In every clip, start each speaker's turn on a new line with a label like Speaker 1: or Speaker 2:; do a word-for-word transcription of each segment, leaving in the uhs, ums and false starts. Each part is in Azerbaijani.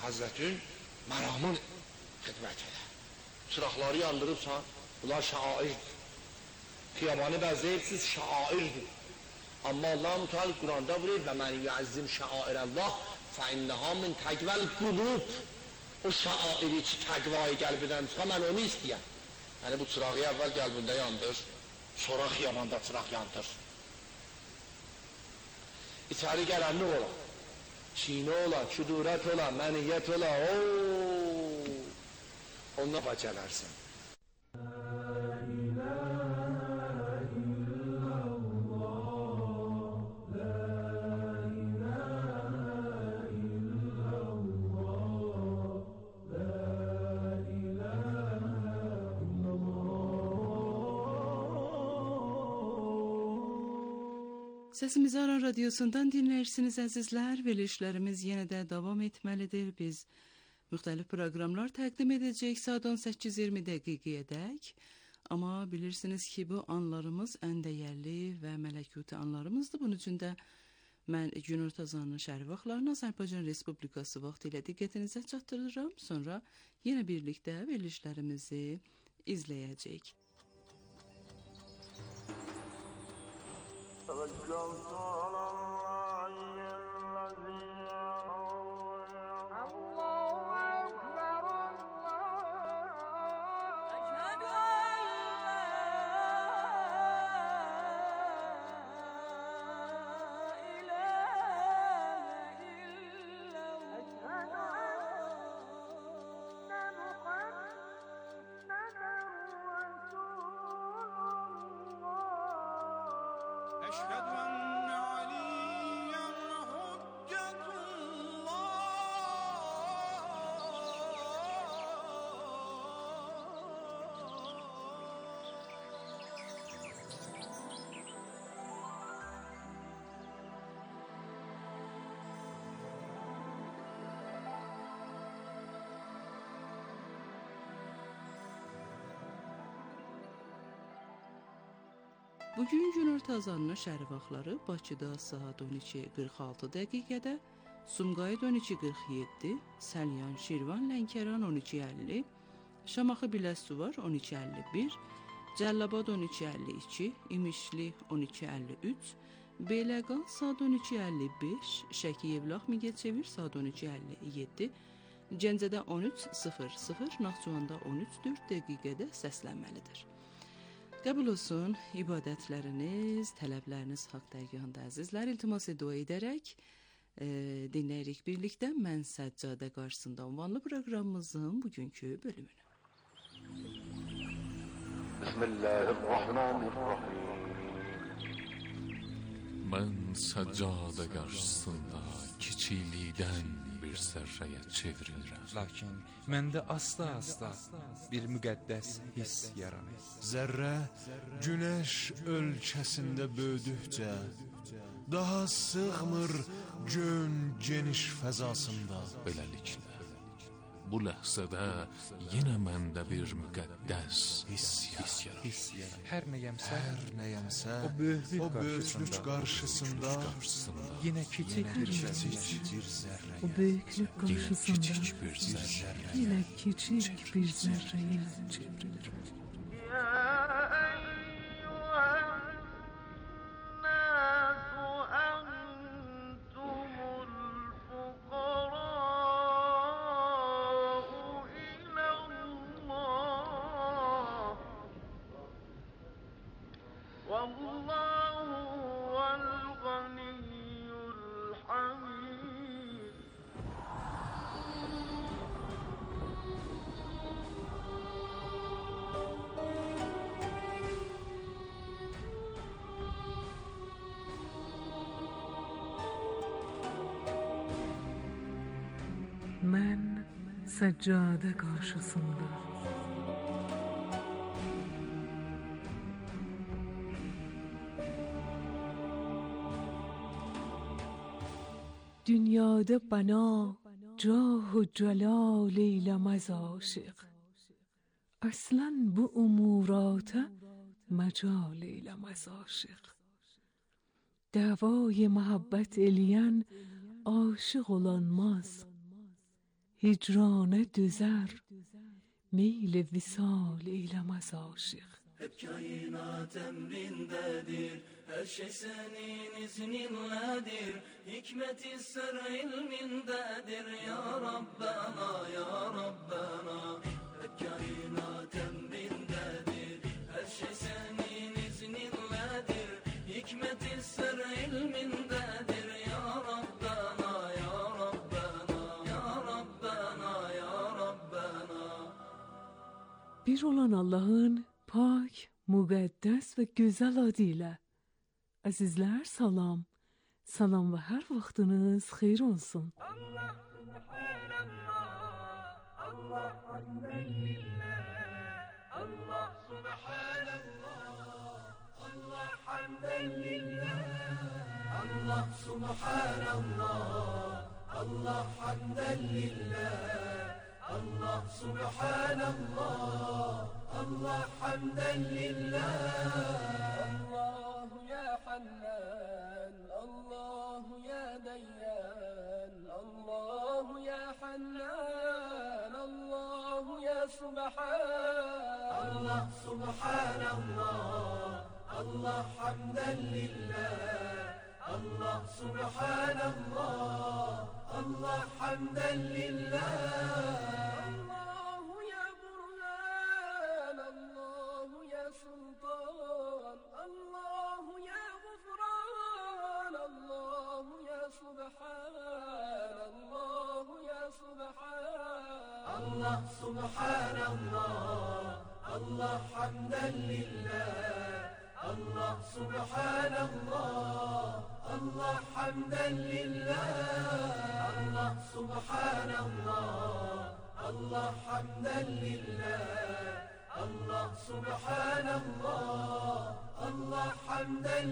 Speaker 1: Həzrətin məramın xidmət edə. Çıraqları yandırıbsan, bunlar şairdir. Xiyabanı bəzəyibsiz, şairdir. Amma Allah-u Teala Quranda buyurur və mən yuəzzim şairəllah fəinnəhə min təqvəl qulub. O şairi ki, təqvayı qəlbindən çıxa, mən onu istəyəm. Yəni bu çırağı əvvəl qəlbində yandır, sonra xiyabanda çıraq yandır. İçəri gələnli ola, çiğnə ola, küdurət ola, məniyyət ola, ooo, onunla bacələrsən.
Speaker 2: Səsimizi Aran Radyosu'ndan dinləyirsiniz əzizlər. Verilişlərimiz yenə də davam etməlidir. Biz müxtəlif proqramlar təqdim edəcəyik saat on səkkiz iyirmi dəqiqəyədək. Amma bilirsiniz ki, bu anlarımız ən dəyərli və mələkuti anlarımızdır. Bunun üçün də mən günorta azanının şəhər vaxtlarını Azərbaycan Respublikası vaxtı ilə diqqətinizə çatdırıram. Sonra yenə birlikdə verilişlərimizi izləyəcəyik.
Speaker 3: توكلت على الله الذي الله أكبر الله أشهد أن لا إله إلا الله أشهد أن محمدا أشهد أن عليا حجة الله
Speaker 2: Bugün günorta azanının şəhər vaxtları Bakıda saat on iki qırx altı dəqiqədə, Sumqayıt on iki qırx yeddi, Səlyan, Şirvan, Lənkəran on iki əlli, Şamaxı Biləsuvar on iki əlli bir, Cəllabad on iki əlli iki, İmişli on iki əlli üç, Beyləqan saat on iki əlli beş, Şəki Yevlax Mingəçevir saat on iki əlli yeddi, Gəncədə on üç sıfır sıfır, Naxçıvanda on üç dörd dəqiqədə səslənməlidir. Qəbul olsun ibadətləriniz, tələbləriniz haqq dərgahında əzizlər, iltimas dua edərək e, dinləyirik birlikdə Mən Səccadə qarşısında ünvanlı proqramımızın bugünkü bölümünü.
Speaker 1: Bismillahirrahmanirrahim.
Speaker 4: Mən səccadə qarşısında kiçiklikdən bir zərrəyə çevrilirəm.
Speaker 5: Lakin məndə asta-asta bir müqəddəs hiss yaranır.
Speaker 6: Zərrə günəş ölkəsində böyüdükcə daha sığmır gön geniş fəzasında.
Speaker 4: Beləliklə, bu ləhzədə yenə məndə bir müqəddəs hiss yaranır.
Speaker 5: Hiss yaranır. Hər nəyəmsə,
Speaker 6: Hər nəyəmsə
Speaker 5: o böyüklük
Speaker 6: o böyüklük qarşısında
Speaker 5: yenə kiçik bir
Speaker 6: kiçik
Speaker 5: zərrə.
Speaker 6: bir zərrə.
Speaker 7: O büyüklük karşısında
Speaker 4: Kiçik bir zərrə.
Speaker 7: yine küçük bir zerreye çevrilir. Ben seccade karşısında dünyada bana cah-u celal eylemez aşık, aslan bu umurata mecal eylemez aşık. Davay muhabbet eleyen aşık olanmaz, هجران düzer میل وصال eylemez aşık.
Speaker 8: Hep kainat emrindedir, her şey senin izninledir. Hikmet-i sır ilmindedir ya Rabbena, ya Rabbena. Hep kainat emrindedir, her şey senin izninledir. Hikmet-i sır ilmindedir ya Rabbena, ya Rabbena, ya Rabbena, ya Rabbena.
Speaker 7: Bir olan Allah'ın pak, müqəddəs və gözəl adıyla. Əzizlər, salam. Salam və hər vaxtınız xeyir olsun.
Speaker 3: Allah subhanallah, Allah hamden lillah. Allah subhanallah, Allah hamden lillah. Allah subhanallah, Allah hamden lillah. Allah subhanallah, Allah hamden lillah. Allahu ya Hannan, Allahu ya Dayyan, Allahu ya Hannan, Allahu ya Subhan. Allah subhanallah, Allah hamden lillah. Allah subhanallah, Allah hamden lillah. Allahu ya Burhan, Allahu ya Sultan, Allahu ya Gufran, Allahu ya Subhan, Allahu ya Subhan. Allah subhanallah, Allah hamden lillah. Allah subhanallah, Allah hamden lillah. Allah subhanallah, Allah hamden lillah. Allah subhanallah, Allah hamden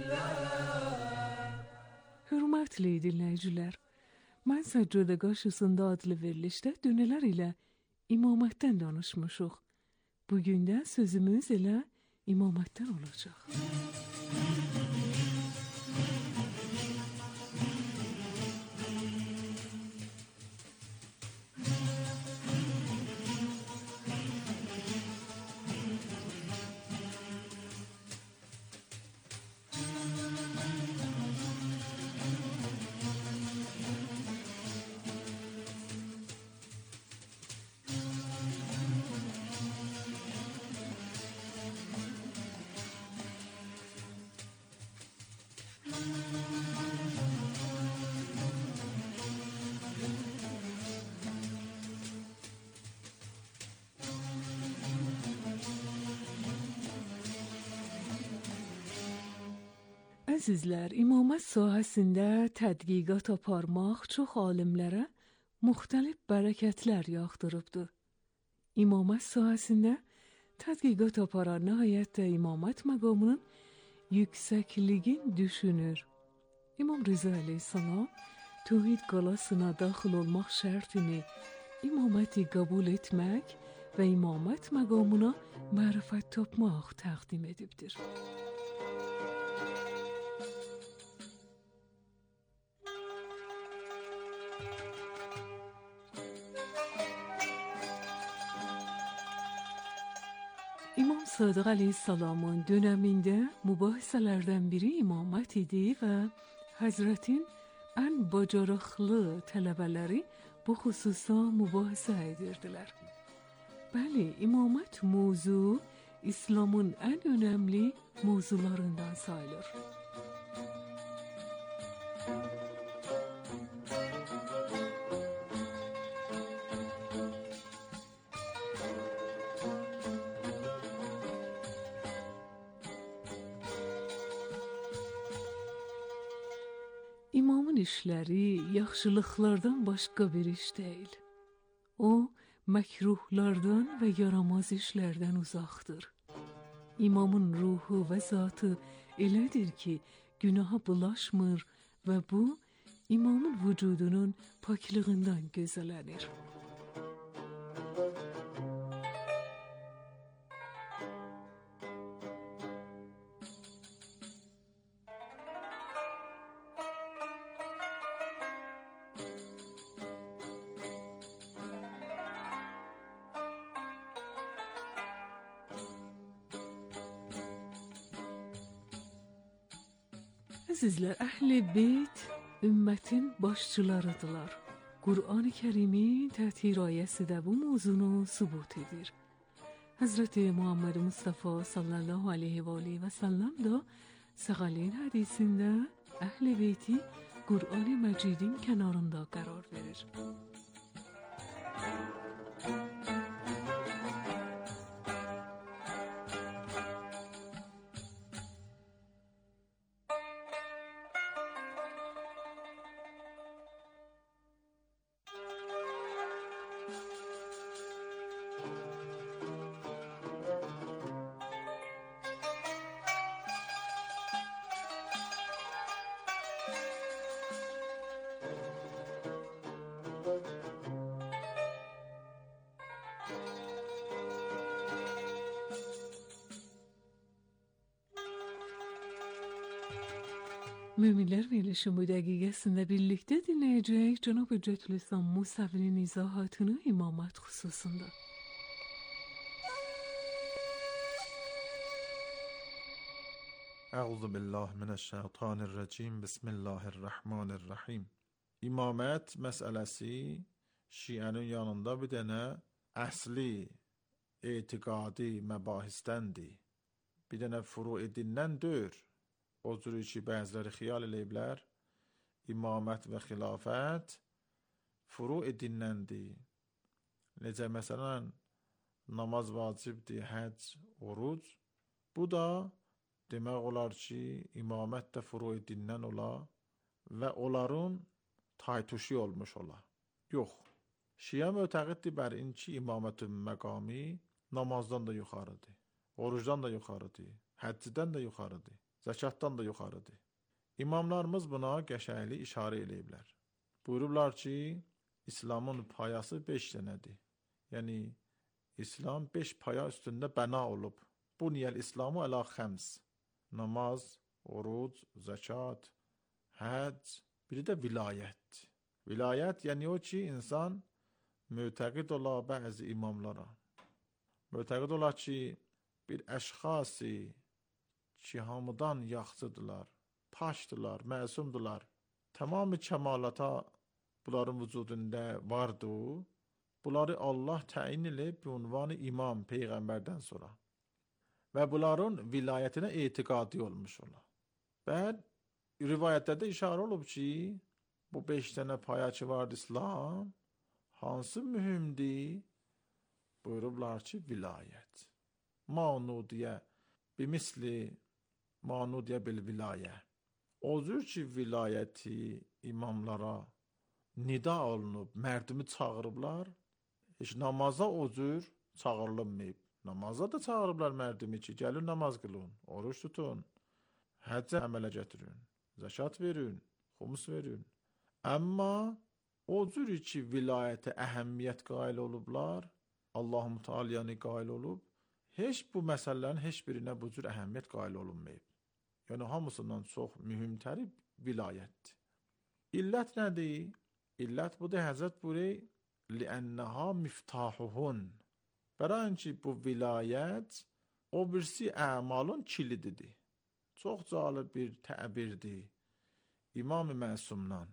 Speaker 3: lillah.
Speaker 7: Hörmətli dinləyicilər, mən Səccədə qarşısında adlı verilişdə dönələr ilə imamətdən danışmışıq. Bugün də sözümüz elə imamətdən olacaq. Əzizlər, imamət sahəsində tədqiqat aparmaq çox alimlərə müxtəlif bərəkətlər yağdırıbdır. İmamət sahəsində tədqiqat aparan nəhayət də imamət məqamının yüksəkliğin düşünür. İmam Rıza əleyhissalam tövhid qalasına daxil olmaq şərtini imaməti qəbul etmək və imamət məqamına mərifət tapmaq təqdim edibdir. İmam Sadiq əleyhissalamın dönəmində mübahisələrdən biri imamət idi və Həzrətin ən bacarıqlı tələbələri bu xüsusda mübahisə edirdilər. Bəli, imamət mövzu İslamın ən önəmli mövzularından sayılır. İmamın işləri yaxşılıqlardan başqa bir iş deyil. O, məkruhlardan və yaramaz işlərdən uzaqdır. İmamın ruhu və zatı elədir ki, günaha bulaşmır və bu, imamın vücudunun paklığından gözələnir. Əzizlər, Əhl-i Beyt ümmətin başçılarıdırlar. Qur'an-ı Kərimin təti ayəsi də bu mövzunu sübut edir. Həzrəti Muhammed Mustafa sallallahu aleyhi və aleyhi və səlləm də Səğəlin hədisində Əhl-i Beyti Qur'an-ı Məcidin kənarında qərar verir. Müminler verilişi bu dəqiqəsində birlikdə dinləyəcək Cənab Hüccətülislam Musavinin izahatını imamat xüsusunda.
Speaker 6: Əuzu billah minəşşeytanirracim. Bismillahirrahmanirrahim. İmamət məsələsi Şiənin yanında bir dənə əsli etiqadi məbahisdəndir. Bir dənə furu dindən deyir. O cür ki, bəziləri xiyal eləyiblər, imamət və xilafət furu dinnəndir. Necə məsələn, namaz vacibdir, həc, oruc. Bu da demək olar ki, imamət də furu dindən ola və onların taytuşi olmuş ola. Yox, Şiə mötəqiddir bər inki imamətün məqami namazdan da yuxarıdır, orucdan da yuxarıdır, həccidən də yuxarıdır, zəkatdan da yuxarıdır. İmamlarımız buna qəşəngli işarə eləyiblər. Buyurublar ki, İslamın payası beş dənədir. Yəni, İslam beş paya üstündə bəna olub. Bu niyəl İslamı əla xəms. Namaz, oruc, zəkat, həcc, biri də vilayət. Vilayət, yəni o ki, insan mötəqid ola bəzi imamlara. Mötəqid ola ki, bir əşxası ki, hamıdan yaxşıdırlar, paşdırlar, məsumdurlar. Tamamı kəmalata bunların vücudunda vardır. Bunları Allah təyin edib ünvanı imam Peyğəmbərdən sonra. Və bunların vilayətinə etiqadi olmuş ola. Və rivayətlərdə işarə olub ki, bu beş dənə paya ki vardı İslam, hansı mühümdir? Buyurublar ki, vilayət. Manudiyə bimisli manudiyə bil vilayə. O cür ki, vilayəti imamlara nida olunub, mərdimi çağırıblar, heç namaza o cür çağırılmayıb. Namaza da çağırıblar mərdimi ki, gəlin namaz qılın, oruç tutun, həccə əmələ gətirin, zəkat verin, xumus verin. Amma o cür ki, vilayətə əhəmiyyət qail olublar, Allah-u Teala'ya qail olub, heç bu məsələlərin heç birinə bu cür əhəmiyyət qail olunmayıb. Yəni, hamısından çox mühümtəri vilayətdir. İllət nədir? İllət budur, Həzrət buyuruyor, لِأَنَّهَا مِفْتَاحُهُنْ. Bəraən ki, bu vilayət o birisi əmalın kilididir. Çox cəlib bir təbirdir İmam-ı Məsumdan.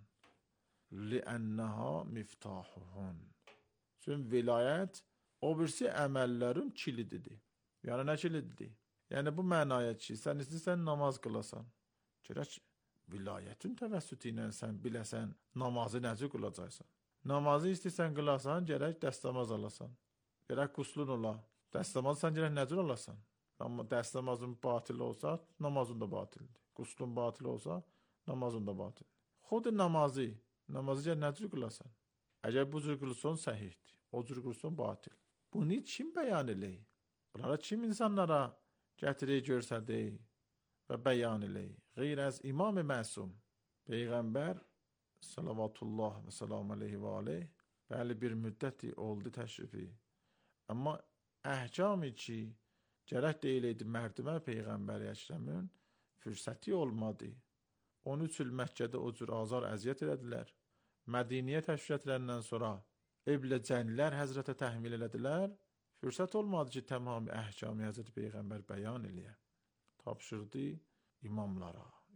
Speaker 6: لِأَنَّهَا مِفْتَاحُهُنْ. Çünki vilayət o birisi əməllərin kilididir. Yəni, nə kilididir? Yəni, bu mənaya ki, sən istəyirsən namaz qılasan. Gərək vilayətin təvəssütü ilə sən biləsən, namazı necə qılacaqsan. Namazı istəyirsən qılasan, gərək dəstəmaz alasan. Gərək quslun ola. Dəstəmaz sən gərək necə alasan. Dəstəmazın batil olsa, namazın da batildir. Quslun batil olsa, namazın da batildir. Xud namazı, namazı gərək necə qılasan. Əgər bu cür qılsan, səhihdir. O cür qılsan, batil. Bunu kim bəyan eləyir? Bunlara kim insanlara gətirir, görsədir və bəyan eləyir? Qeyr əz İmam-ı Məsum, Peyğəmbər, salavatullah və salam aleyhi və aleyh, bəli bir müddəti oldu təşrifi. Amma əhkam-ı ki, gərək deyiləydi mərdimə Peyğəmbər-i Əkrəmin fürsəti olmadı. on üç il Məkkədə o cür azar əziyyət elədilər. Mədiniyə təşrif edilenden sonra evlə cənlər Həzrətə təhmil elədilər. Fürsət olmadı ki, tamam əhkami Həzrət Peyğəmbər bəyan eləyə. Tapşırdı imamlara.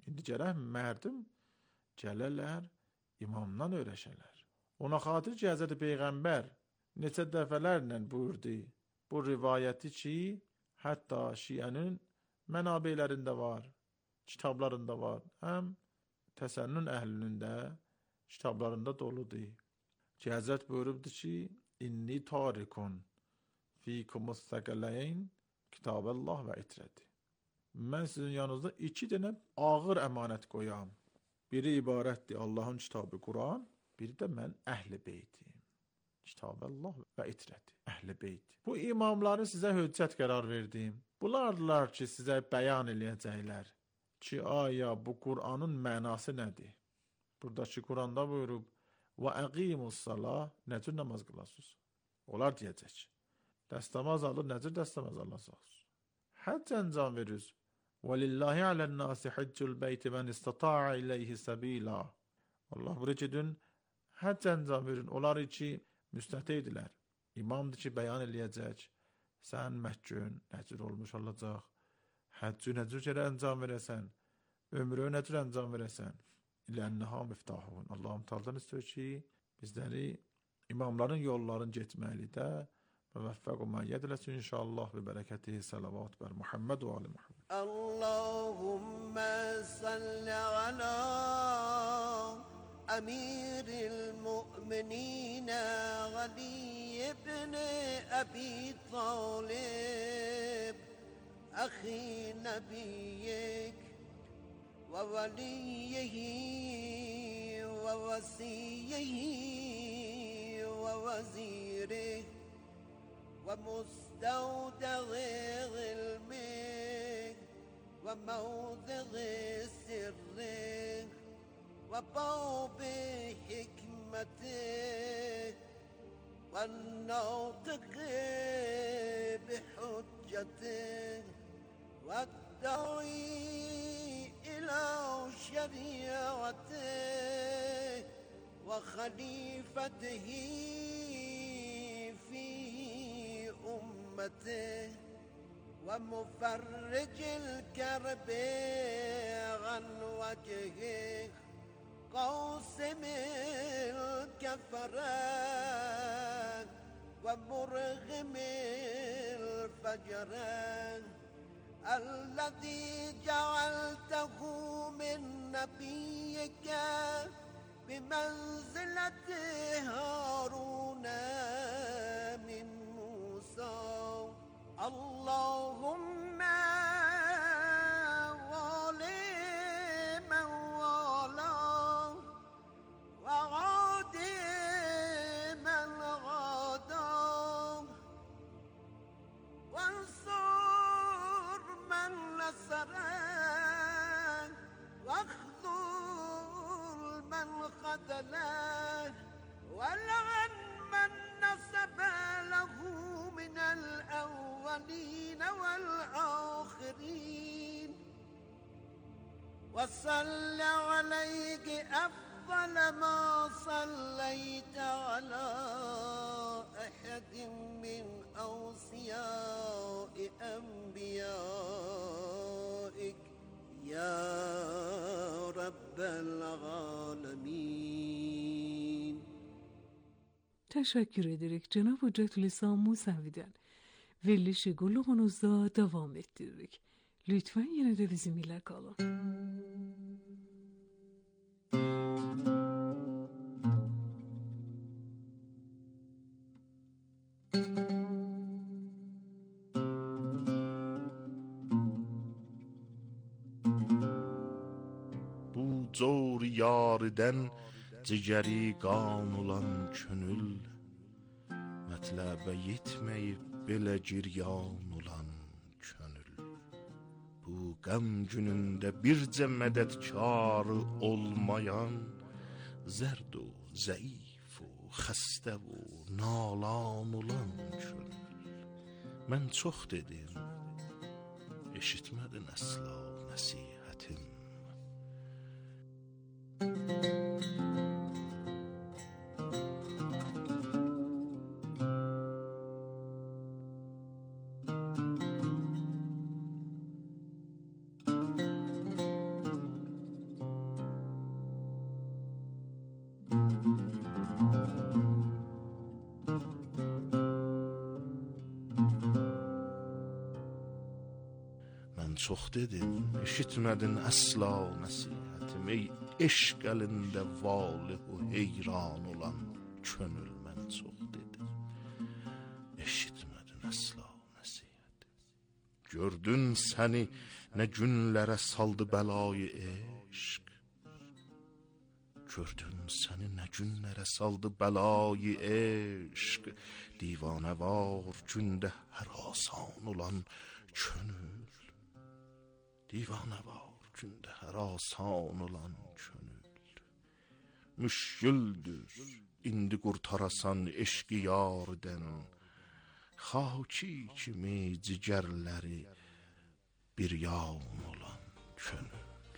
Speaker 6: İndi gərək mərdim gələrlər imamdan öyrəşələr. Ona xatir ki, Həzrəti Peyğəmbər neçə dəfələrlə buyurdu bu rivayəti ki, hətta Şiənin mənabeylərində var, kitablarında var, həm təsənnün əhlinin də kitablarında doludur. Ki, Həzrət buyurubdu ki, inni tarikun fiikumus səkələyn Kitab-Allah və itrədi. Mən sizin yanınızda iki dənə ağır əmanət qoyam. Biri ibarətdir Allahın kitabı Quran, biri də mən əhl-i beytim. Kitab-Allah və itrədi, əhl-i beyt. Bu imamları sizə hüccət qərar verdim. Bunlardılar ki, sizə bəyan eləyəcəklər ki, aya bu Quranın mənası nədir? Buradakı Quranda buyurub, və əqimus-salah, nəcür namaz qılasınız? Onlar deyəcək. Dəstəmaz alır, nəcür dəstəmaz alasınız? Həcc əncam verirsiniz. Və lillahi alən-nasi hiccul beyti mən istata'a ileyhi səbila. Allah buyurur ki, dün həcc əncam verin. Onlar ki, müstəteydilər. İmamdır ki, bəyan eləyəcək. Sən məhcün, nəcür olmuş olacaq. Həccü nəcür kərə əncam verəsən. Ömrü nəcür əncam verəsən. İlənnəha miftahun. Allah'ım taldan istiyor ki, bizləri imamların yolların getməlidə müvəffəq və məyyəd eləsin inşallah və bərəkəti salavat bər Muhammed və ali Muhammed.
Speaker 3: Allahümme salli ala emiril mu'minine Ali ibn Abi Talib Akhi nebiyyik ve veliyyihi ve vesiyyihi ve vezirih ومستودع علمك وموضع سرك وباب حكمتك والناطق بحجتك والداعي إلى شريعتك وخليفته في أمته ومفرج الكرب عن وجهه قاسم الكفرة ومرغم الفجرة الذي جعلته من نبيك بمنزلة هارون من موسى اللهم والي من والاه وعادي من غاداه وانصر من نصره واخذل من خذله ولعن من نسب له من الأولين والآخرين وصل عليك أفضل ما صليت على أحد من أوصياء أنبيائك يا رب العالمين.
Speaker 7: Teşekkür ederek Cenab-ı Hüccetülislam Musevi'den verilişi kulluğunuzda devam ettiririk. Lütfen yine de bizimle kalın.
Speaker 9: Bu zor yariden cigəri qan olan könül mətləbə yetməyib belə giryan olan könül bu qəm günündə bircə mədədkarı olmayan zərd o zəif o xəstə o nalan olan könül mən çox dedim eşitmədin əsla nəsihətim çox dedin, eşitmədin əsla nəsihətim. Ey eşq əlində valih o heyran olan könül, mən çox dedim, eşitmədin əsla nəsihətim. Gördün səni nə günlərə saldı bəlayı eşq, gördün səni nə günlərə saldı bəlayı eşq. Divanə var gündə hər asan olan könül, divanə var gündə hər asan olan könül. Müşküldür indi qurtarasan eşqi yardən, xaki kimi cigərləri bir yan olan könül.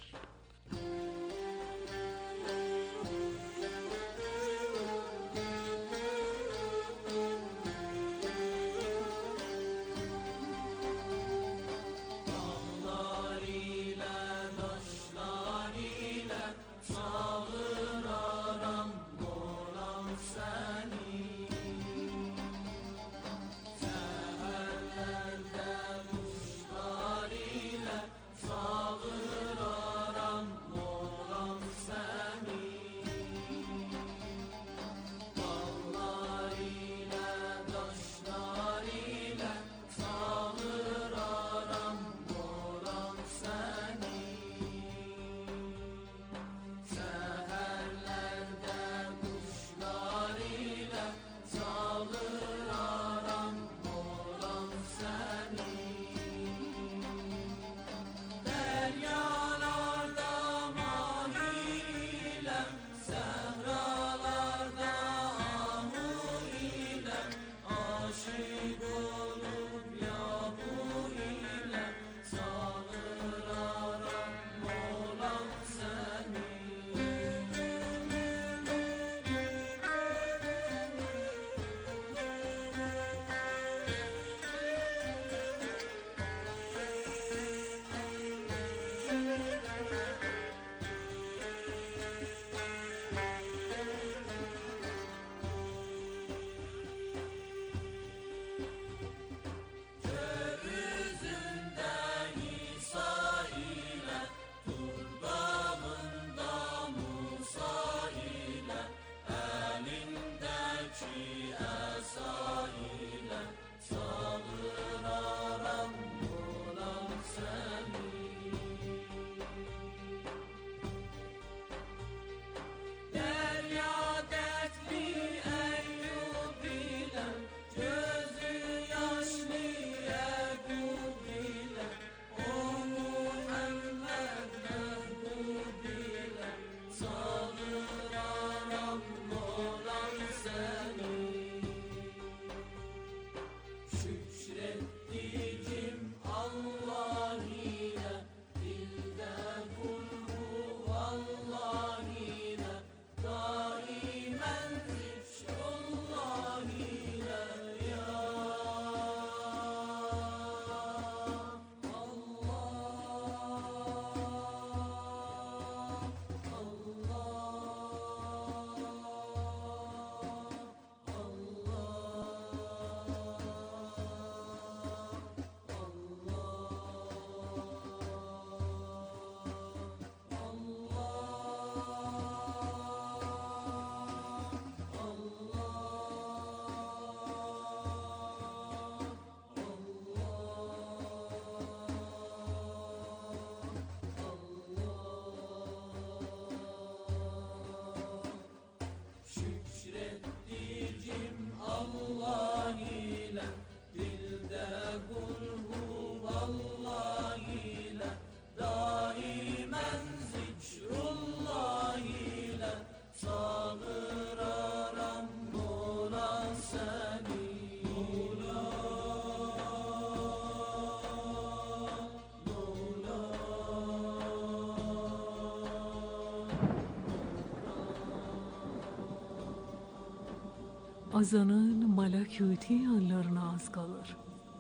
Speaker 7: Azanın malakuti anlarına az kalır.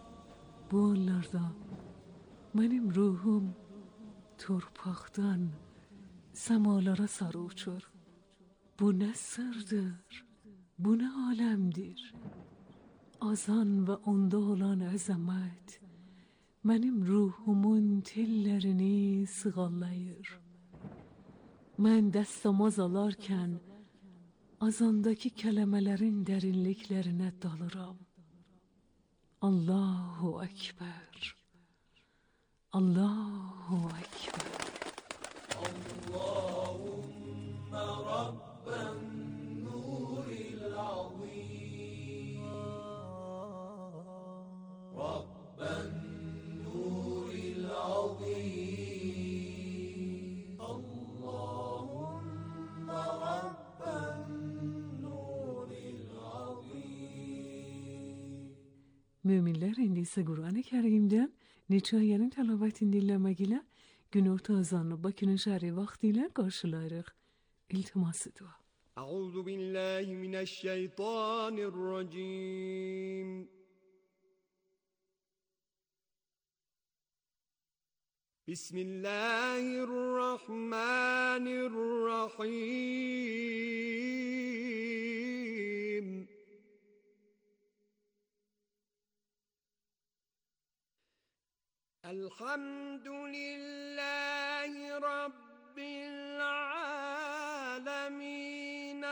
Speaker 7: Bu anlarda benim ruhum torpaqdan semalara sarı uçur. Bu ne sırdır, bu ne alemdir. Azan ve onda olan azamet Mənim ruhumun tellərini sığallayır. Mən dəstəmaz alarkən azandakı kələmələrin dərinliklərinə dalıram. Allahu Ekber. Allahu Ekber.
Speaker 8: Allahümme Rabben nuril azim. Rabben nuril azim. Allahümme Rabben nuril azim.
Speaker 7: Müminlər indi isə Qur'an-ı Kərimdən neçə ayənin təlavətini dinləmək ilə günorta azanını Bakının şəhəri vaxtı ilə qarşılayırıq. İltiması dua.
Speaker 3: أعوذ بالله من الشيطان الرجيم بسم الله الرحمن الرحيم الحمد لله رب العالمين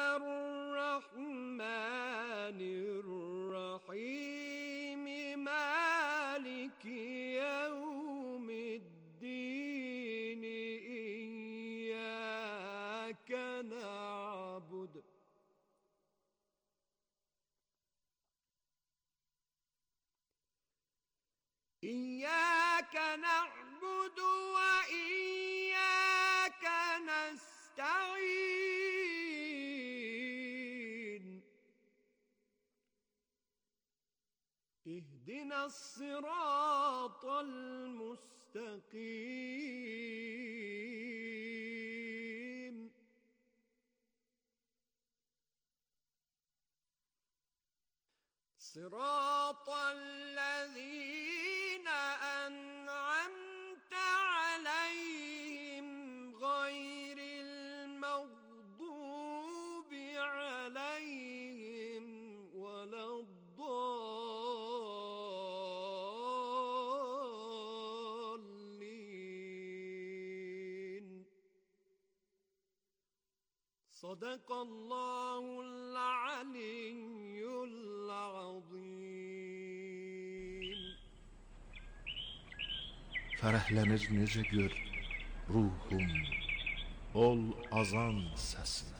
Speaker 3: الرحمن الرحيم مالك يوم الدين إياك نعبد إياك نعبد وإياك نستعين اهدنا الصراط المستقيم صراط الذين أنعمت عليهم غير المغضوب عليهم ولا الضالين صدق الله العلي العظيم.
Speaker 9: Fərəhlənir necə gör ruhum ol azan səsinə.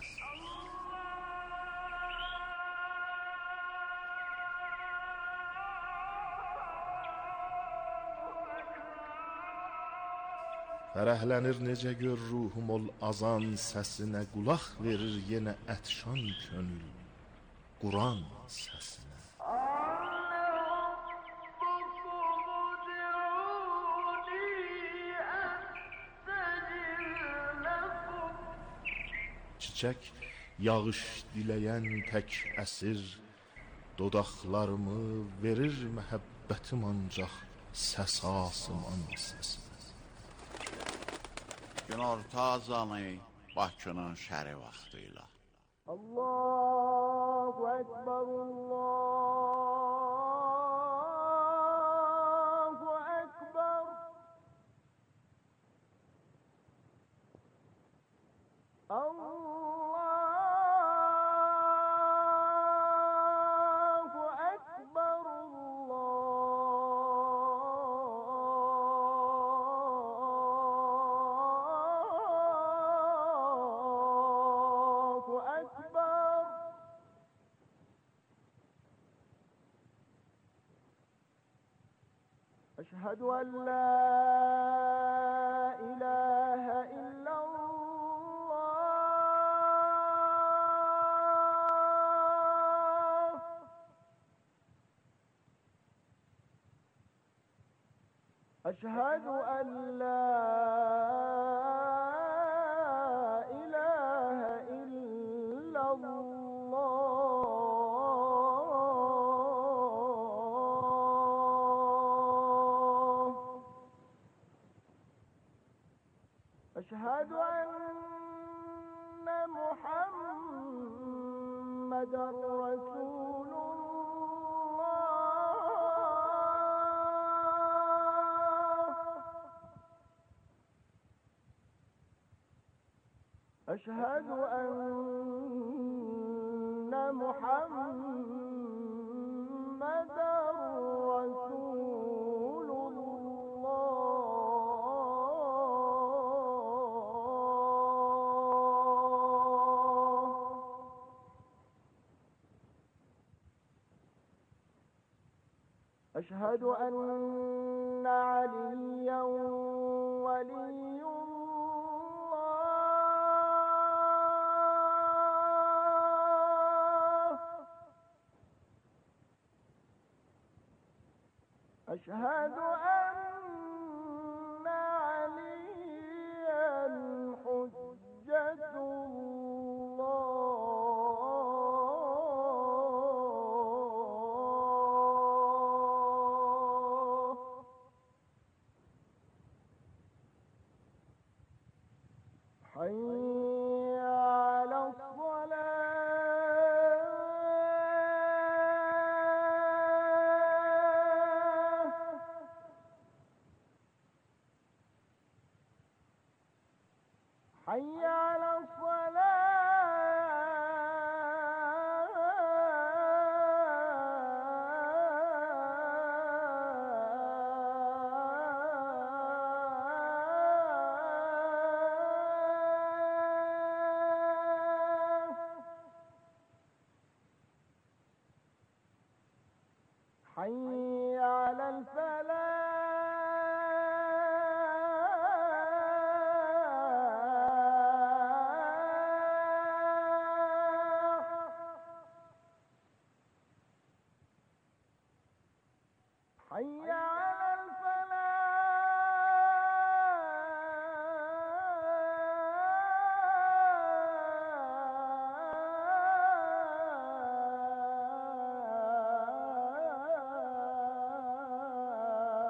Speaker 9: Fərəhlənir necə gör ruhum ol azan səsinə, qulaq verir yenə ətşan könül Quran səsinə. Çiçək yağış diləyən tək əsir dodaqlarımı verir məhəbbətim ancaq səs asıman səsinə.
Speaker 10: Günorta azanı Bakının şəhəri vaxtı ilə.
Speaker 3: Allahu Ekber, Allahu Ekber. Allahu Ekber, Allahu Ekber. أشهد أن لا إله إلا الله. أشهد أن لا إله إلا الله. أشهد أن محمدا رسول الله. أشهد أن محمدا رسول الله أشهد أن عليا ولي أشهد أن عليا حجة الله حي على حي على الصلاة حي على الفلاح حي على الفلاح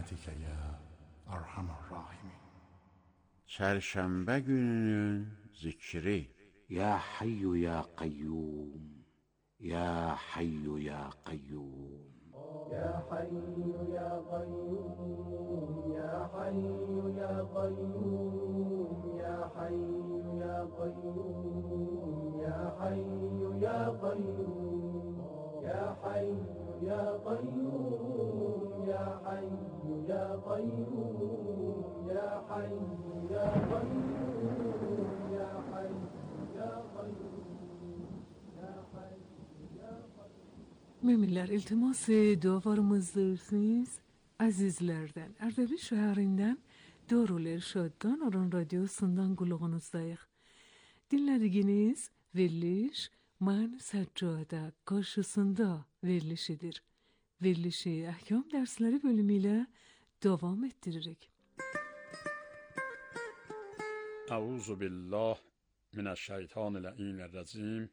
Speaker 4: برحمتك يا أرحم الراحمين.
Speaker 10: Çərşənbə gününün zikri.
Speaker 11: Ya Hayyu ya Qayyum, Ya Hayyu ya Qayyum.
Speaker 3: يا حي يا قيوم يا حي يا قيوم يا حي يا قيوم يا حي يا قيوم يا حي يا قيوم يا حي يا قيوم يا حي يا قيوم يا حي يا قيوم يا حي يا
Speaker 7: Müminler iltiması dualarımızdırız. Azizlerden, Erdebil şehrinden Darul Erşad'dan Aran Radyosu'ndan kulağınızdayıq. Dinlediğiniz veriliş Man Seccade karşısında verilişidir. Verilişi ahkam dersleri bölümüyle devam ettiririk.
Speaker 12: Euzu billah mineşşeytanirracim.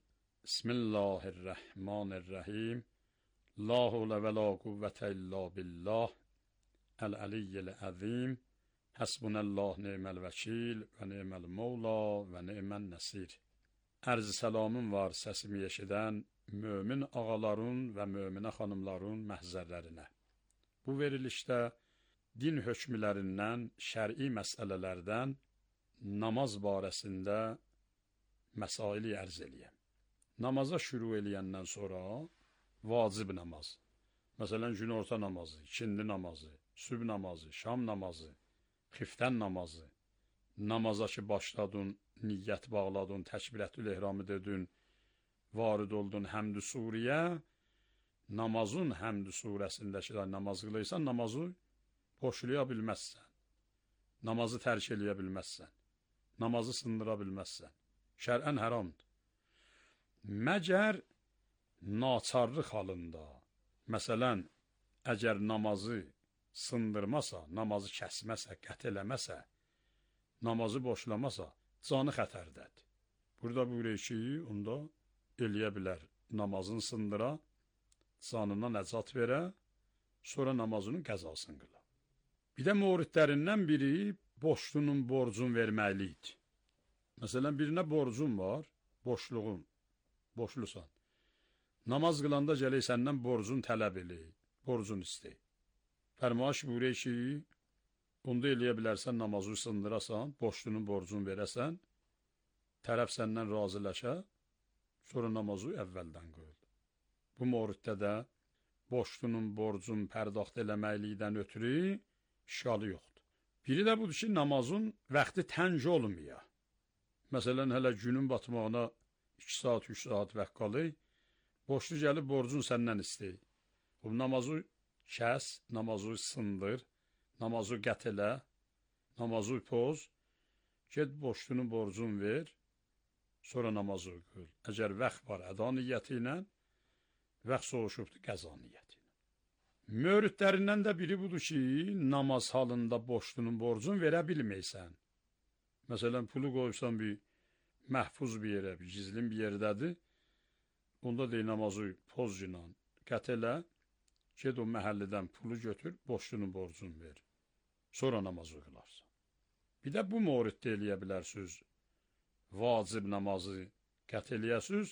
Speaker 12: Bismillahirrahmanirrahim. La havle ve la kuvvete illa billah. El-aliyyil azim. Hasbunallah ni'mel vekil ve ni'mel mevla ve ni'men nesir. Ərz salamım var səsimi eşidən mömin ağaların və möminə xanımların məhzərlərinə. Bu verilişdə din hökmlərindən, şər'i məsələlərdən namaz barəsində məsaili ərz eləyəm. Namaza şüru eləyəndən sonra vacib namaz, məsələn günorta namazı, ikindi namazı, sübh namazı, şam namazı, xiftən namazı, namaza ki başladın, niyyət bağladın, təkbirətül ehramı dedin, varid oldun həmd-ü suriyə, namazın həmd-ü surəsindəki namaz qılıysan, namazı boşlaya bilməzsən, namazı tərk eləyə bilməzsən, namazı sındıra bilməzsən, şərən haramdır. Məgər naçarlıq halında, məsələn, əgər namazı sındırmasa, namazı kəsməsə, qət eləməsə, namazı boşlamasa, canı xətərdədir. Burada buyuruyor ki, onda eləyə bilər, namazını sındıra, canına nəcat verə, sonra namazının qəzasını qıla. Bir də muridlərindən biri boşluğunun borcun verməliydi. Məsələn, birinə borcun var, boşluğun, boşlusan. Namaz qılanda gələk səndən borcun tələb eləyir, borcun istəyir. Fərmaş buyuruyor ki, onda eləyə bilərsən, namazı sındırasan, boşluğunun borcunu verəsən, tərəf səndən razılaşa, sonra namazı əvvəldən qoyul. Bu muriddə də boşluğunun borcun pərdaxt eləməklikdən ötürü işgalı yoxdur. Biri də budur ki, namazın vaxtı tənc olmuyor. Məsələn, hələ günün batmağına iki saat, üç saat vaxt qalır, boşluq gəlib borcun səndən istəyir. Bu namazı kəs, namazı sındır, namazı qət elə, namazı poz, get boşluğunun borcunu ver, sonra namazı qıl. Əgər vaxt var əda niyyəti ilə, vaxt soğuşubdur qəza niyyəti ilə. Müridlərindən də biri budur ki, namaz halında boşluğunun borcunu verə bilməysən. Məsələn, pulu qoysan bir məhfuz bir yerə, bir gizlin bir yerdədir, onda deyil namazı poz ilə qət elə, get o məhəllidən pulu götür, boşluğunun borcunu ver. Sonra namazı qılarsan. Bir də bu muriddə eləyə bilərsiniz, vacib namazı qət eləyəsiniz,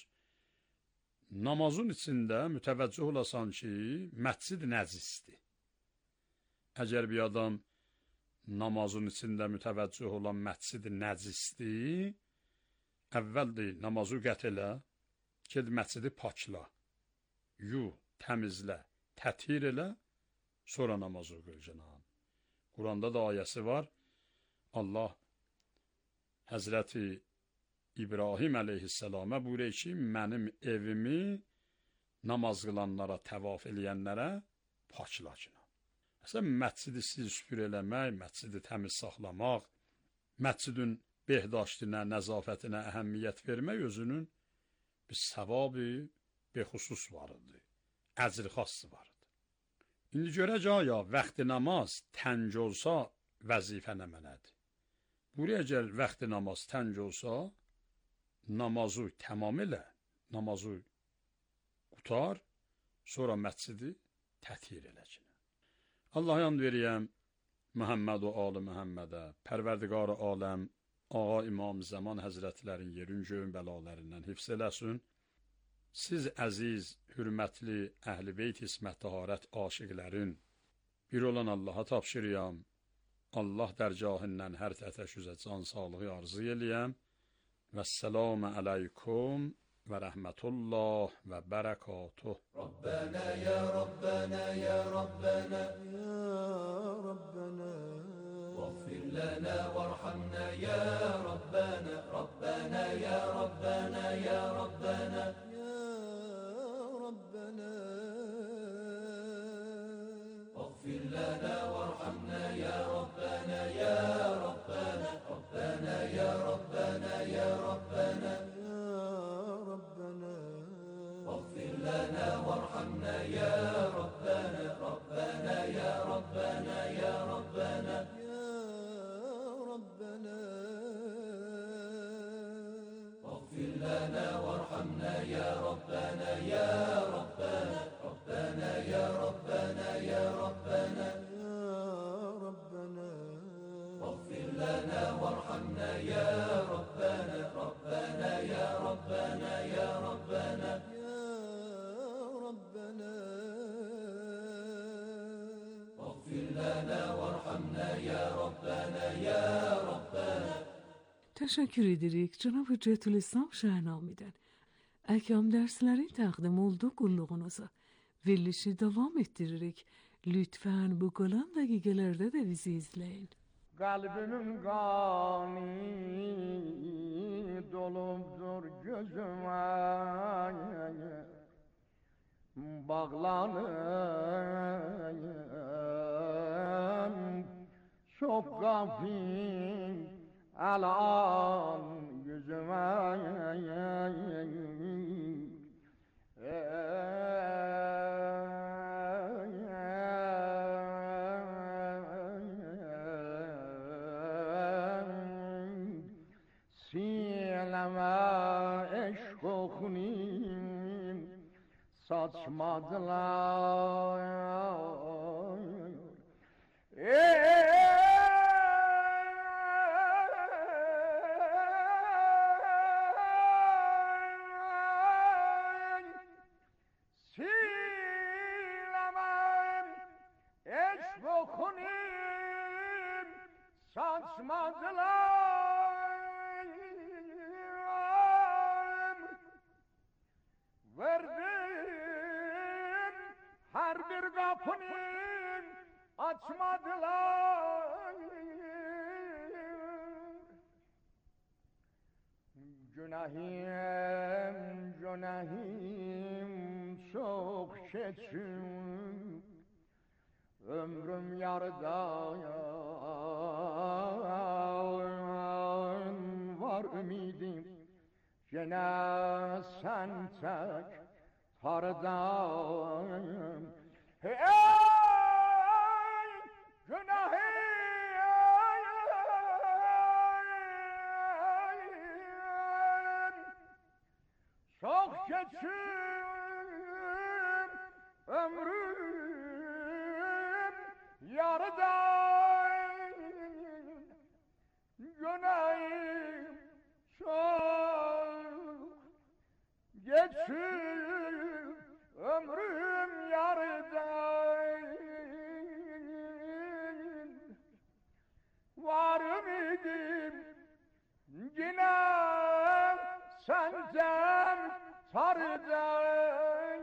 Speaker 12: namazın içində mütəvəccüh olasan ki, məscid nəcisdir. Əgər bir adam namazın içində mütəvəccüh olan məscid nəcisdir, əvvəl deyil, namazı qət elə, ged məscidi pakla, yu, təmizlə, təthir elə, sonra namazı qıl cənab. Quranda da ayəsi var, Allah Həzrəti İbrahim əleyhissalama buyuruyor ki, mənim evimi namaz qılanlara, təvaf eləyənlərə pakla cənab. Məsələn, məscidi sil süpür eləmək, məscidi təmiz saxlamaq, məscidin behdaştinə, nəzafətinə əhəmiyyət vermək özünün bir səvabı, bir xüsus varıdır, əcr xası varıdır. İndi görək aya, vaxtı namaz tənc olsa, vəzifə nə mənədir? Buraya əgər vaxtı namaz tənc olsa, namazı tamam elə, namazı qutar, sonra məscidi təthir eləcək. Allah yand veriyəm Məhəmməd və Ali Məhəmmədə, Pərverdigar aləm, Ağa İmam Zaman Həzrətlərin yerin göyün bəlalarından hifz eləsin. Siz əziz, hürmətli, əhl-i beyt ismət təharət aşiqlərin bir olan Allaha tapşırıyam. Allah dərgahından hər tətəşüzə can sağlığı arzu eləyəm. Vəssəlamü aleykum və rəhmətullah və bərəkatuh.
Speaker 8: Rabbana ya Rabbana ya Rabbana ya Rabbana واغفر لنا وارحمنا يا ربنا ربنا يا ربنا يا ربنا يا ربنا واغفر لنا وارحمنا يا ربنا يا ربنا ربنا يا ربنا يا ربنا يا ربنا واغفر لنا وارحمنا يا ربنا ربنا يا ربنا يا ربنا لنا وارحمنا يا ربنا يا ربنا ربنا يا ربنا يا ربنا يا ربنا واغفر لنا وارحمنا يا ربنا ربنا يا ربنا يا ربنا يا ربنا واغفر لنا وارحمنا يا ربنا يا ربنا.
Speaker 7: Teşekkür edirik Cənab Hüccətülislam Şəhnamidən. Əhkam dərsləri təqdim oldu qulluğunuza. Verilişi davam ettiririk. Lütfen bu qalan dəqiqələrdə də bizi izləyin.
Speaker 13: Qalbimin qani dolubdur gözümə, bağlanım çok gafil alan yüzüme. Sileme eşk okunim saçmadılar. Eee saçmadılar, verdim her bir kapını açmadılar. Günahim, günahim çok keçim, ömrüm yarıdan var ümidim. Gene sen tek tardan. Hey günahim çok geçim, ömrüm yarıdan. Günahım çok geçim, ömrüm yarıdan. Varım idim yine senden tarıdan.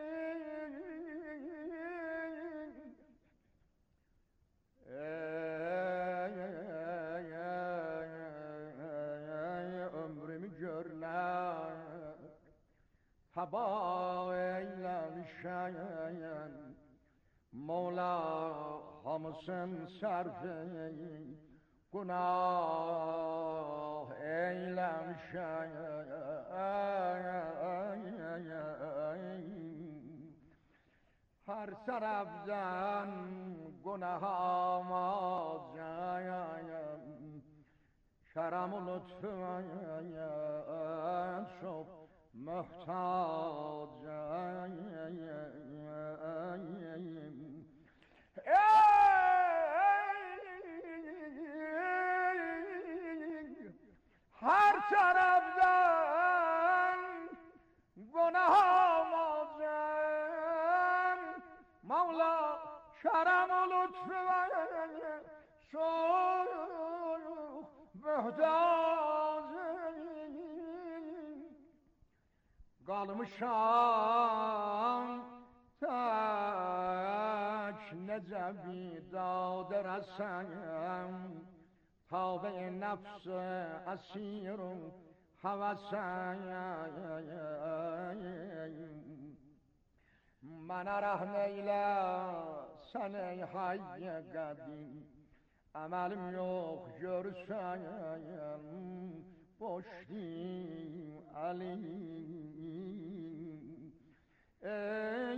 Speaker 13: Haba eylemişen Mola hamısın serfi günah eylemişen her taraftan günahıma şeram-ı lütfen çok muhtaç. Ey olmuşam tak necəbi dadə rəsəm tabe nefs asirum havasəm mənə rəhm eylə sən ey hayy qədim əməlim yox görsən boşdum əlim ey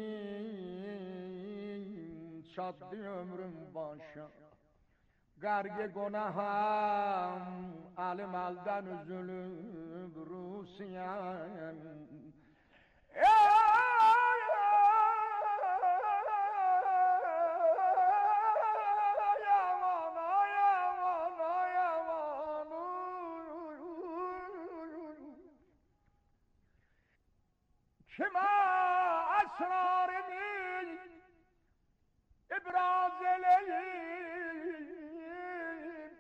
Speaker 13: çatdı ömrüm başa qərq günahım əlim əldən üzülüb Rusiyəm Kime esrarımı ibraz eleyim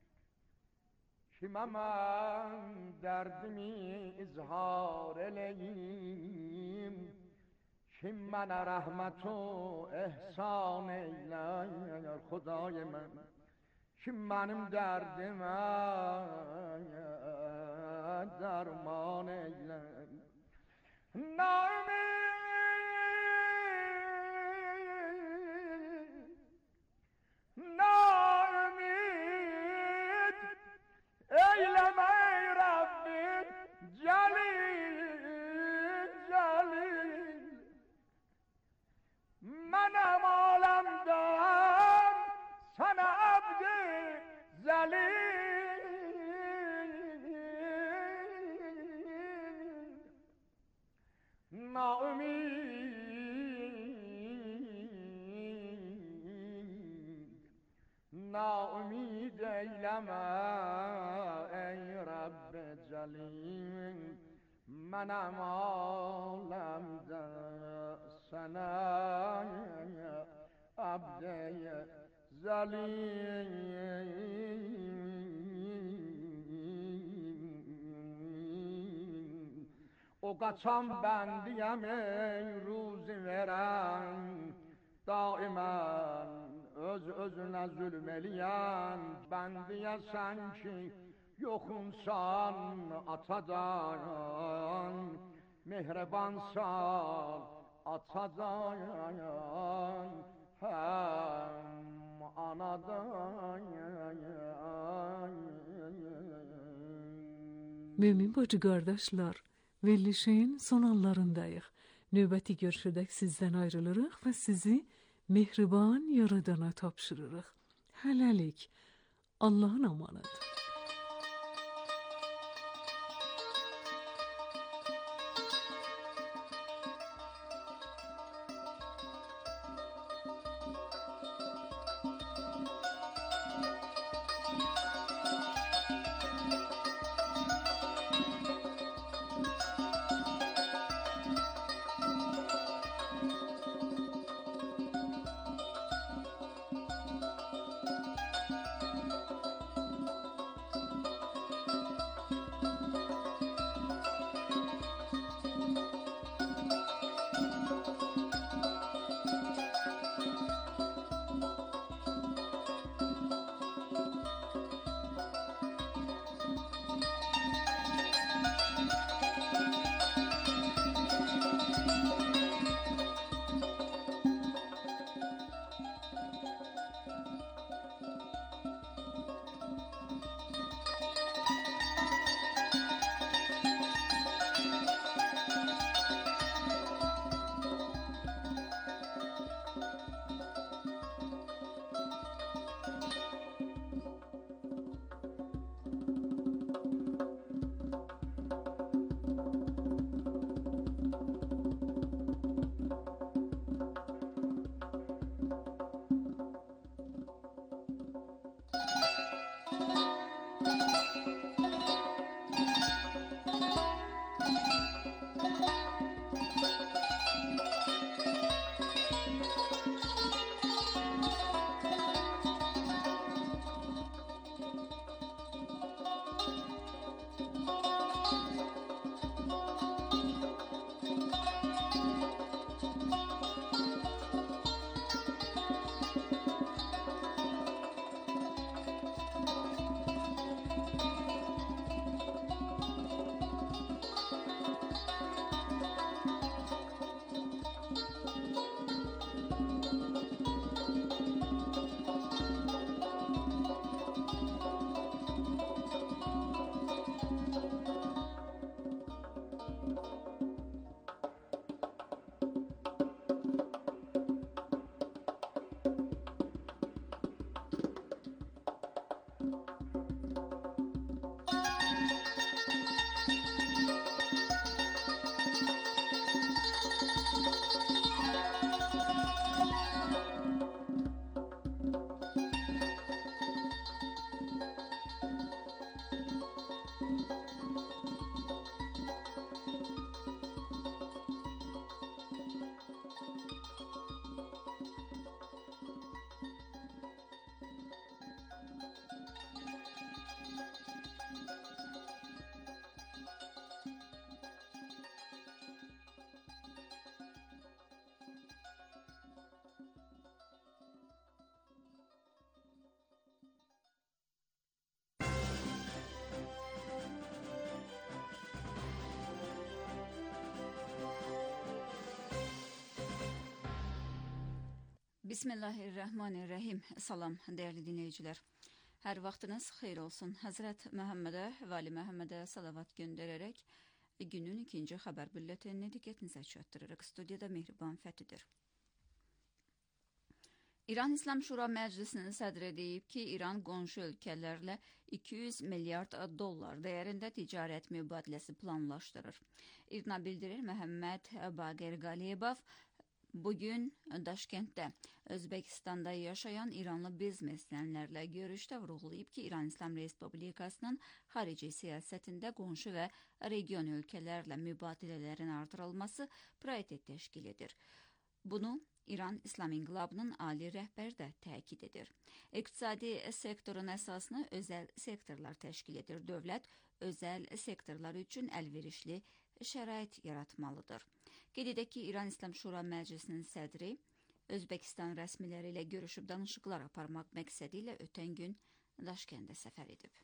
Speaker 13: Kime ben derdimi izhar eleyim Kim bana rahmet و ihsan eyler Xudای من Kim benim derdime derman eyler Naumid, naumid, eyleme ey Rabbim, Celil, Celil. Menem alemden sana abdi zelil. Naumid, naumid eyleme ey Rabbi Celil Menem alemde sana abde zelil O kaçan bendiyem ey ruzi veren Daimen öz özüne zulmeleyen Bendiye sen ki yokunsan atadan Mehrebansan atadan Hem anadan
Speaker 7: Mümin bacı kardeşler, verilişin son anlarındayıq. Növbəti görüşədək sizdən ayrılırıq və sizi mehriban yaradana tapşırırıq. Hələlik, Allahın amanıdır.
Speaker 14: Bismillahirrahmanirrahim. Salam, dəyərli dinləyicilər. Hər vaxtınız xeyir olsun. Həzrət Məhəmmədə, Vali Məhəmmədə salavat göndərərək günün ikinci xəbər bülletenini diqqətinizə çatdırırıq. Studiyada Mehriban Fəthidir. İran İslam Şura Məclisinin sədri deyib ki, İran qonşu ölkələrlə iki yüz milyard dollar dəyərində ticarət mübadiləsi planlaşdırır. İRNA bildirir Məhəmməd Baqir Qaliyevov bugün Daşkentdə Özbəkistanda yaşayan İranlı biznesmenlərlə görüşdə vurğulayıb ki, İran İslam Respublikasının xarici siyasətində qonşu və region ölkələrlə mübadilələrin artırılması prioritet təşkil edir. Bunu İran İslam İnqilabının ali rəhbəri də təkid edir. İqtisadi sektorun əsasını özəl sektorlar təşkil edir. Dövlət özəl sektorlar üçün əlverişli şərait yaratmalıdır. Qeyd edək ki, İran İslam Şura Məclisinin sədri Özbəkistan rəsmiləri ilə görüşüb danışıqlar aparmaq məqsədi ilə ötən gün Daşkəndə səfər edib.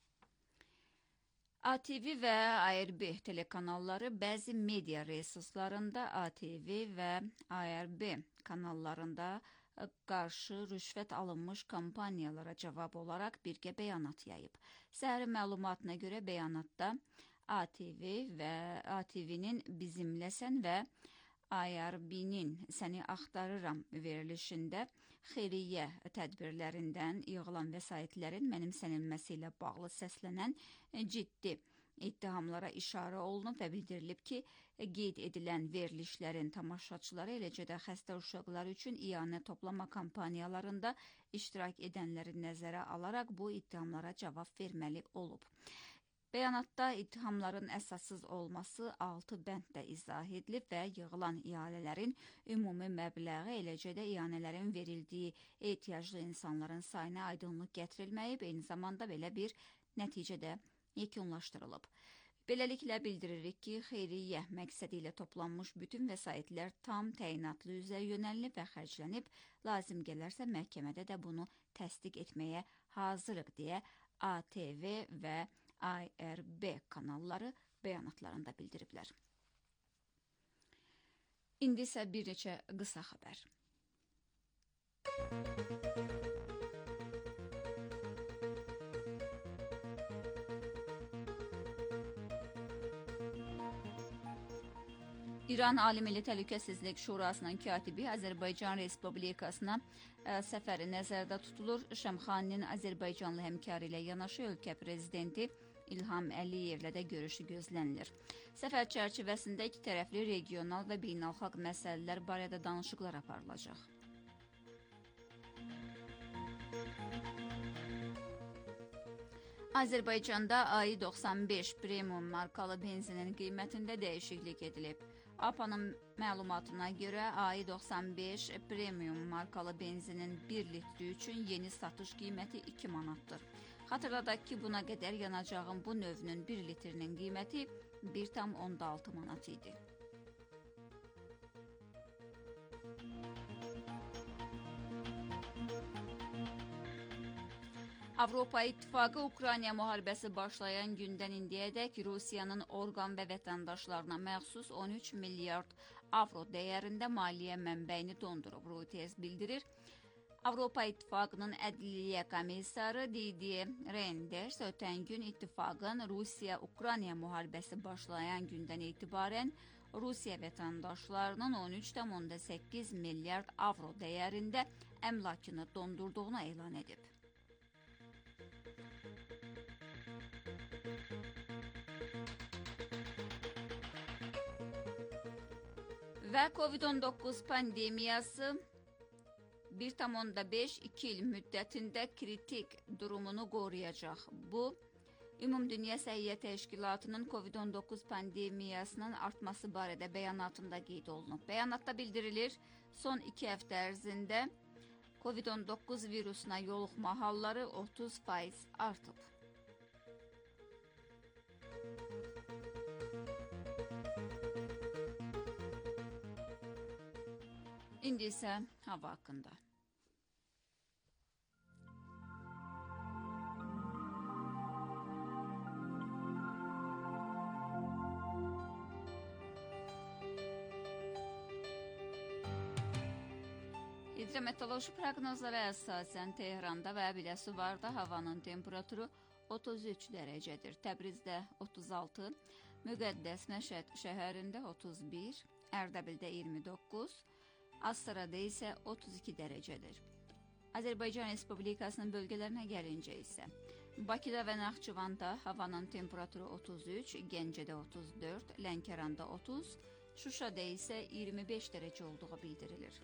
Speaker 14: A T V və A R B telekanalları bəzi media resurslarında A T V və A R B kanallarında qarşı rüşvət alınmış kampaniyalara cavab olaraq birgə bəyanat yayıb. Səhərin məlumatına görə bəyanatda A T V və A T V-nin Bizimləsən və A R B-nin Səni axtarıram verilişində xeyriyyə tədbirlərindən yığılan vəsaitlərin mənimsənilməsi ilə bağlı səslənən ciddi ittihamlara işarə olunub və bildirilib ki, qeyd edilən verilişlərin tamaşaçıları, eləcə də xəstə uşaqlar üçün iyanə toplama kampaniyalarında iştirak edənləri nəzərə alaraq bu ittihamlara cavab verməli olub. Bəyanatda ittihamların əsassız olması altı bənddə izah edilib və yığılan ihalələrin ümumi məbləği, eləcə də ihanələrin verildiyi ehtiyaclı insanların sayına aydınlıq gətirilməyib, eyni zamanda belə bir nəticə də yekunlaşdırılıb. Beləliklə bildiririk ki, xeyriyyə məqsədi ilə toplanmış bütün vəsaitlər tam təyinatlı üzrə yönəlilib və xərclənib, lazım gələrsə məhkəmədə də bunu təsdiq etməyə hazırıq deyə A T V və A R B kanalları bəyanatlarında bildiriblər. İndi isə bir neçə qısa xəbər. İran Ali Milli Təhlükəsizlik Şurasının katibi Azərbaycan Respublikasına ə, səfəri nəzərdə tutulur. Şəmxaninin Azərbaycanlı həmkarı ilə yanaşı ölkə prezidenti İlham Əliyevlə də görüşü gözlənilir. Səfər çərçivəsində iki tərəfli regional və beynəlxalq məsələlər barədə danışıqlar aparılacaq. Azərbaycanda A I doxsan beş premium markalı benzinin qiymətində dəyişiklik edilib. A P A-nın məlumatına görə A I doxsan beş premium markalı benzinin bir litri üçün yeni satış qiyməti iki manatdır. Xatırladaq ki, buna qədər yanacağın bu növünün bir litrinin qiyməti bir tam onda altı manat idi. Avropa İttifaqı Ukrayna müharibəsi başlayan gündən indiyədək Rusiyanın orqan və vətəndaşlarına məxsus on üç milyard avro dəyərində maliyyə mənbəyini dondurub, Reuters bildirir. Avropa İttifaqının Ədliyyə Komissarı Didier Reynders ötən gün ittifaqın Rusiya-Ukrayna müharibəsi başlayan gündən etibarən Rusiya vətəndaşlarının on üç tam onda səkkiz milyard avro dəyərində əmlakını dondurduğunu elan edib. Və Covid on doqquz pandemiyası bir tam onda beş iki il müddətində kritik durumunu qoruyacaq. Bu, Ümumdünya Səhiyyə Təşkilatının Covid on doqquz pandemiyasının artması barədə bəyanatında qeyd olunub. Bəyanatda bildirilir, son iki həftə ərzində Covid on doqquz virusuna yoluxma halları otuz faiz artıb. İndi isə hava haqqında. Hidrometeoroloji proqnozlara əsasən Tehranda və Biləsuvarda havanın temperaturu otuz üç dərəcədir. Təbrizdə otuz altı, Müqəddəs Məşəd şəhərində otuz bir, Ərdəbildə iyirmi doqquz, Astarada isə otuz iki dərəcədir. Azərbaycan Respublikasının bölgələrinə gəlincə isə Bakıda və Naxçıvanda havanın temperaturu otuz üç, Gəncədə otuz dörd, Lənkəranda otuz, Şuşada isə iyirmi beş dərəcə olduğu bildirilir.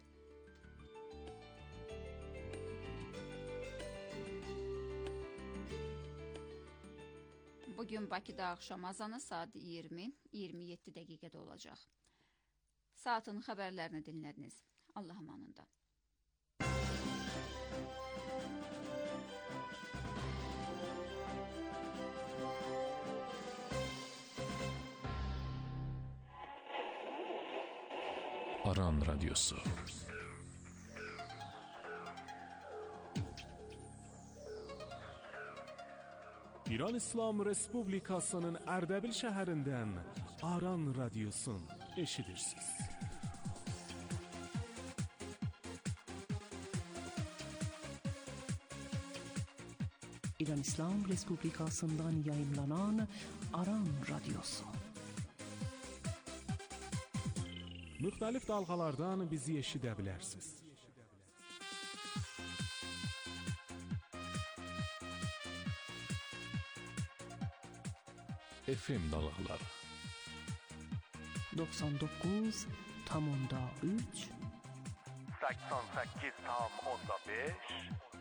Speaker 14: Bugün Bakıda axşam azanı saat iyirmi iyirmi yeddi dəqiqədə olacaq. Saatın xəbərlərini dinlədiniz. Allah amanında.
Speaker 15: Aran Radyosu.
Speaker 16: İran İslam Respublikasının Ərdəbil şəhərindən Aran Radyosun eşidirsiniz.
Speaker 17: İran İslam Respublikasından yayımlanan Aran Radyosu.
Speaker 16: Müxtəlif dalğalardan bizi eşidə bilərsiniz.
Speaker 15: F M dalğaları
Speaker 17: doxsan doqquz tam onda üç
Speaker 18: səksən səkkiz tam onda beş